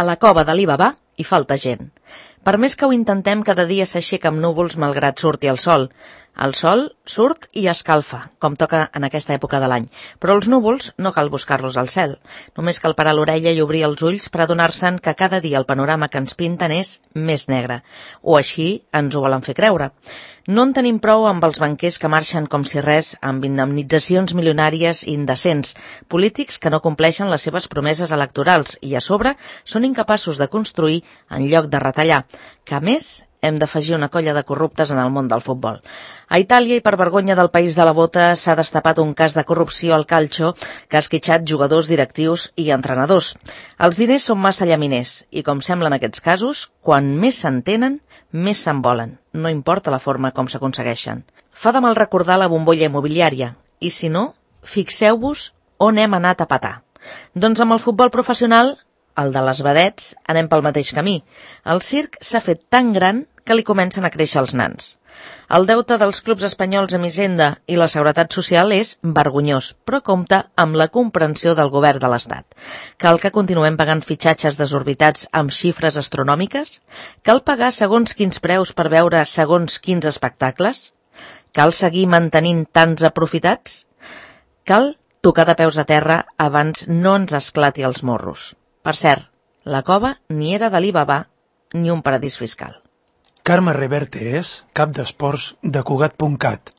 A la cova de l'Alibaba hi falta gent. Per més que ho intentem, cada dia s'aixeca amb núvols malgrat surti el sol. El sol surt i escalfa, com toca en aquesta època de l'any. Però els núvols no cal buscar-los al cel. Només cal parar l'orella i obrir els ulls per adonar-se'n que cada dia el panorama que ens pinten és més negre. O així ens ho volen fer creure. No en tenim prou amb els banquers que marxen com si res, amb indemnitzacions milionàries i indecents, polítics que no compleixen les seves promeses electorals i, a sobre, són incapaços de construir en lloc de retallar, que, a més, hem d'afegir una colla de corruptes en el món del futbol. A Itàlia, i per vergonya del país de la bota, s'ha destapat un cas de corrupció al calcio que ha esquitxat jugadors, directius i entrenadors. Els diners són massa llaminers i, com sembla en aquests casos, quan més se'n tenen, més se'n volen. No importa la forma com s'aconsegueixen. Fa de mal recordar la bombolla immobiliària. I si no, fixeu-vos on hem anat a petar. Doncs amb el futbol professional, el de les vedets, anem pel mateix camí. El circ s'ha fet tan gran que li comencen a créixer els nans. El deute dels clubs espanyols amb Hisenda i la Seguretat Social és vergonyós, però compta amb la comprensió del govern de l'Estat. Cal que continuem pagant fitxatges desorbitats amb xifres astronòmiques? Cal pagar segons quins preus per veure segons quins espectacles? Cal seguir mantenint tants aprofitats? Cal tocar de peus a terra abans no ens esclati els morros. Per cert, la cova ni era d'Alibaba ni un paradís fiscal. Carme Reverte és cap d'esports de Cugat.cat.